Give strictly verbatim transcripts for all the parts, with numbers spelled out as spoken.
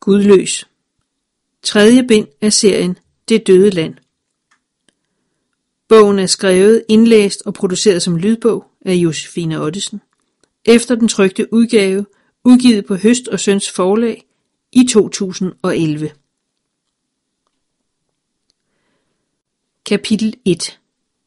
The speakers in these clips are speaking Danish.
Gudløs. Tredje bind af serien Det døde land. Bogen er skrevet, indlæst og produceret som lydbog af Josefine Ottesen, efter den trykte udgave, udgivet på Høst og Søns forlag i to tusind og elleve. Kapitel et.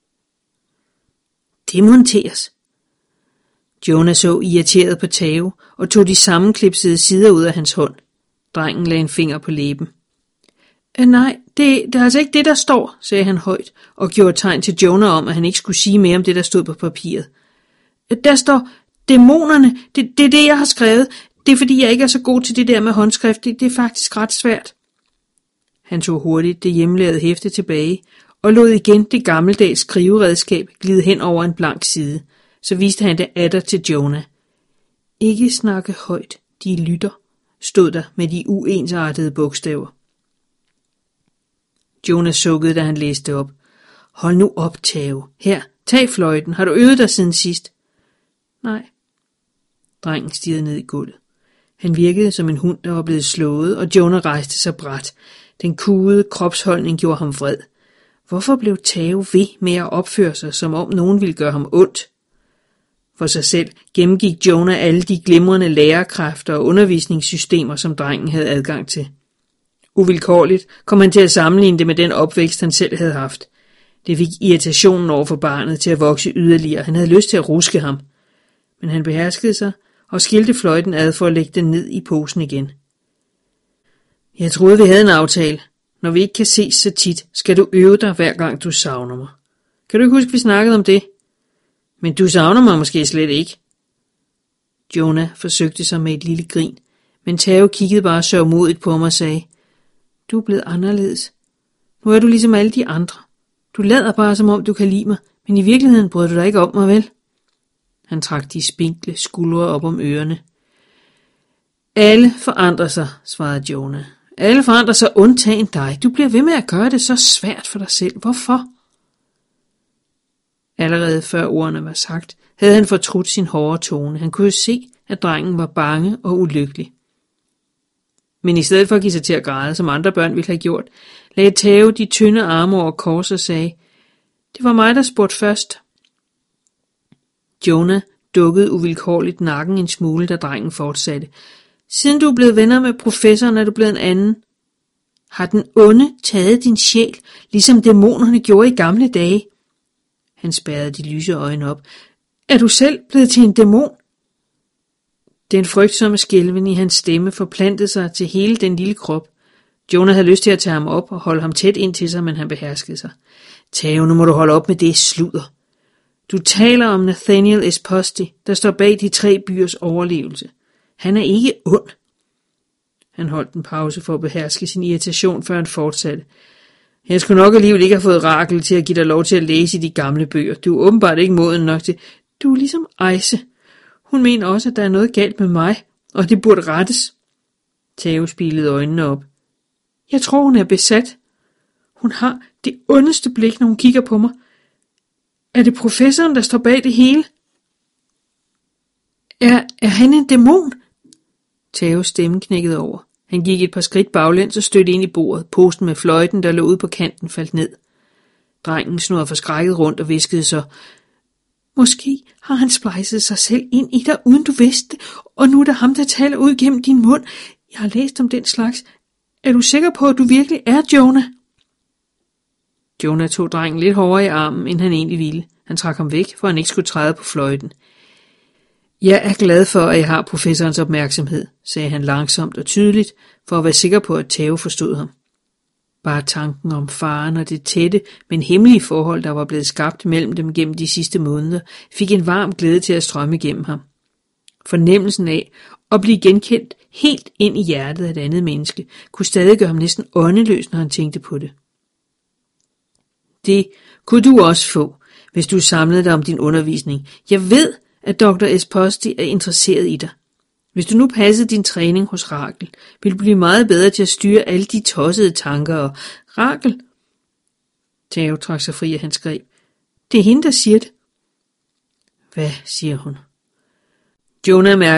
Demonteres. Jonah så irriteret på Tao og tog de sammenklipsede sider ud af hans hånd. Drengen lagde en finger på læben. Øh, nej, det, det er altså ikke det, der står, sagde han højt og gjorde tegn til Jonah om, at han ikke skulle sige mere om det, der stod på papiret. Der står dæmonerne. Det, det er det, jeg har skrevet. Det er fordi, jeg ikke er så god til det der med håndskrift. Det, det er faktisk ret svært. Han tog hurtigt det hjemmelavede hæfte tilbage og lod igen det gammeldags skriveredskab glide hen over en blank side. Så viste han det atter til Jonah. Ikke snakke højt, de lytter, stod der med de uensartede bogstaver. Jonah sukkede, da han læste op. Hold nu op, Tao. Her, tag fløjten. Har du øvet dig siden sidst? Nej. Drengen stirrede ned i gulvet. Han virkede som en hund, der var blevet slået, og Jonah rejste sig brat. Den kugede kropsholdning gjorde ham vred. Hvorfor blev Tao ved med at opføre sig, som om nogen ville gøre ham ondt? For sig selv gennemgik Jonah alle de glimrende lærerkræfter og undervisningssystemer, som drengen havde adgang til. Uvilkårligt kom han til at sammenligne det med den opvækst, han selv havde haft. Det fik irritationen over for barnet til at vokse yderligere. Han havde lyst til at ruske ham. Men han beherskede sig og skilte fløjten ad for at lægge den ned i posen igen. Jeg troede, vi havde en aftale. Når vi ikke kan ses så tit, skal du øve dig, hver gang du savner mig. Kan du ikke huske, vi snakkede om det? Men du savner mig måske slet ikke. Jonah forsøgte sig med et lille grin, men Tao kiggede bare sørgmodigt på ham og sagde, du er blevet anderledes. Nu er du ligesom alle de andre. Du lader bare, som om du kan lide mig, men i virkeligheden bryder du dig ikke om mig, vel? Han trak de spinkle skuldre op om ørerne. Alle forandrer sig, svarede Jonah. Alle forandrer sig undtagen dig. Du bliver ved med at gøre det så svært for dig selv. Hvorfor? Allerede før ordene var sagt, havde han fortrudt sin hårde tone. Han kunne jo se, at drengen var bange og ulykkelig. Men i stedet for at give sig til at græde, som andre børn ville have gjort, lagde Tao de tynde arme over kors og sagde, det var mig, der spurgte først. Jonah dukkede uvilkårligt nakken en smule, da drengen fortsatte. Siden du er blevet venner med professoren, er du blevet en anden. Har den onde taget din sjæl, ligesom dæmonerne gjorde i gamle dage? Han spærrede de lyse øjne op. Er du selv blevet til en dæmon? Den frygtsomme skælven i hans stemme forplantede sig til hele den lille krop. Jonah havde lyst til at tage ham op og holde ham tæt ind til sig, men han beherskede sig. Tao, nu må du holde op med det sludder. Du taler om Nathaniel Esposti, der står bag de tre byers overlevelse. Han er ikke ond. Han holdt en pause for at beherske sin irritation, før han fortsatte. Jeg skulle nok alligevel ikke have fået Rakel til at give dig lov til at læse i de gamle bøger. Du er åbenbart ikke moden nok til. Du er ligesom Ejse. Hun mener også, at der er noget galt med mig, og det burde rettes. Tao spilede øjnene op. Jeg tror, hun er besat. Hun har det ondeste blik, når hun kigger på mig. Er det professoren, der står bag det hele? Er, er han en dæmon? Taos stemme knækkede over. Han gik et par skridt baglæns og stødte ind i bordet. Posten med fløjten, der lå ude på kanten, faldt ned. Drengen snurrede forskrækket rundt og viskede så, måske har han splejset sig selv ind i dig, uden du vidste det, og nu er der ham, der taler ud gennem din mund. Jeg har læst om den slags. Er du sikker på, at du virkelig er Jonah? Jonah tog drengen lidt hårdere i armen, end han egentlig ville. Han trak ham væk, for han ikke skulle træde på fløjten. Jeg er glad for, at jeg har professorens opmærksomhed, sagde han langsomt og tydeligt, for at være sikker på, at Tao forstod ham. Bare tanken om faren og det tætte, men hemmelige forhold, der var blevet skabt mellem dem gennem de sidste måneder, fik en varm glæde til at strømme igennem ham. Fornemmelsen af at blive genkendt helt ind i hjertet af et andet menneske, kunne stadig gøre ham næsten åndeløs, når han tænkte på det. Det kunne du også få, hvis du samlede dig om din undervisning. Jeg ved, at doktor Esposti er interesseret i dig. Hvis du nu passede din træning hos Rakel, ville du blive meget bedre til at styre alle de tossede tanker og Rakel. Tao trak sig fri af hans greb. Det er hende, der siger det. Hvad siger hun? Jonah mærkede